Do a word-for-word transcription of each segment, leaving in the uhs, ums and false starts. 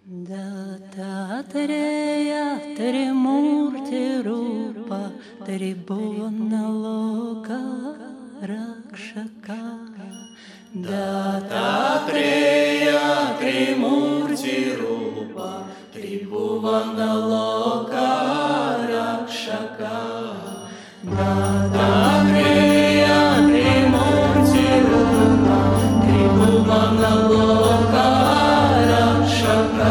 Dattatreya Trimurti Rupa Tribhuvana Loka Rakshaka. Dattatreya Trimurti Rupa Tribhuvana Loka Rakshaka. Dattatreya Trimurti Rupa Tribhuvana Loka Rakshaka.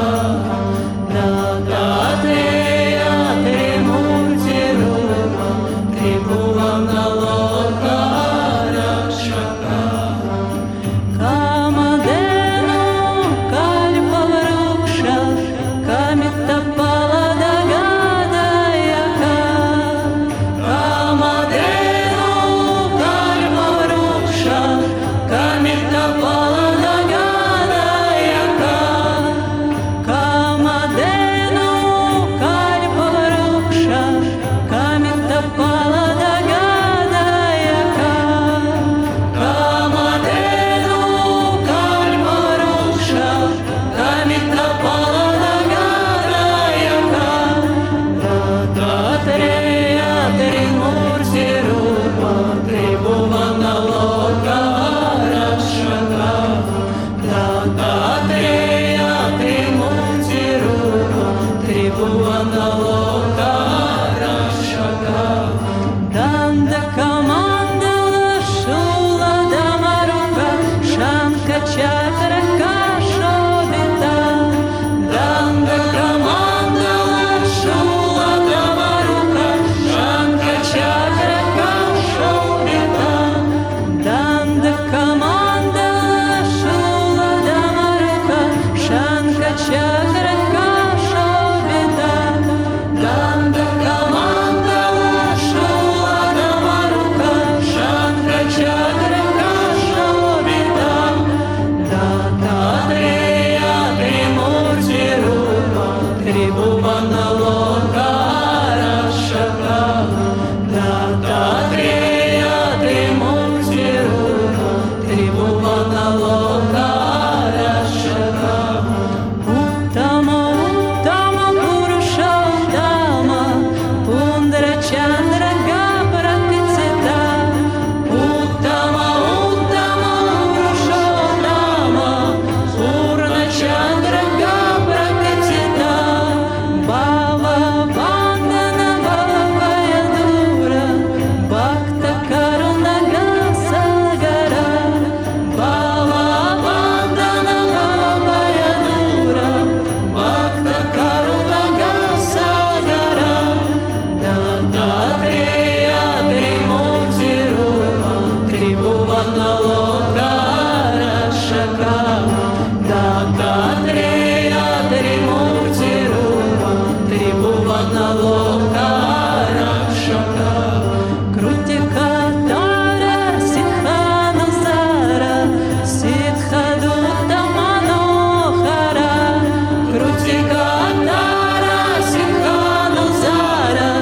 Dattatreya Trimurti Rupa Tribhuvana Loka Rakshaka. Kamadenu Kalpavruksha Kamittapaladagādayaka. Kamadenu Kalpavruksha Kamittapaladagādayaka. Kamadenu Kalpavruksha Kamittapaladagādayaka. Kamadenu Kalpavruksha Kamittapaladagādayaka. Dattatreya Trimurti Rupa Tribhuvana Loka Rakshaka. Dattatreya Trimurti Rupa Tribhuvana Loka Rakshaka. Dandaka-mandala Shula-damaruka Shankha-chakra-ka-shobhita. Dandaka-mandala Shula-damaruka Shankha-chakra-ka-shobhita. Dandaka-mandala Shula-damaruka Shankha-chakra-ka-shobhita. Dandaka-mandala Shula-damaruka Shankha-chakra-ka-shobhita. Dattatreya Trimurti Rupa Tribhuvana Loka Rakshaka. Dattatreya Trimurti Rupa Tribhuvana Loka Rakshaka. Uttama, Uttama, Purusha Uttama, Pundra-chandra-ga-prakacita. Uttama, Uttama, Purushottama, Purna-chandra-ga-prakacita. Bhava-bandhana Bhava-bhayadura, Bhakta-karuna-ga-sagara. Bhava-bandhana Bhava-bhayadura, Bhakta-karuna-ga-sagara. Dattatreya Trimurti Rupa Tribhuvana Loka Rakshaka. Dattatreya Trimurti Rupa Tribhuvana Loka Rakshaka. Krutikatara Siddhanusara, Siddhadutta-manohara. Krutikatara Siddhanusara,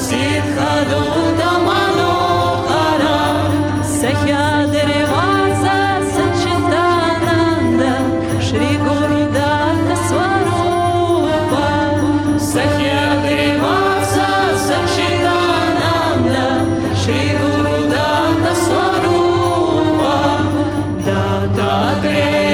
Siddhadutta-manohara. Sahyadrivasa Sachitananda, Shri Gurudatta Swarupa. Sahyadrivasa Sachitananda, Shri Gurudatta Swarupa. Dattatreya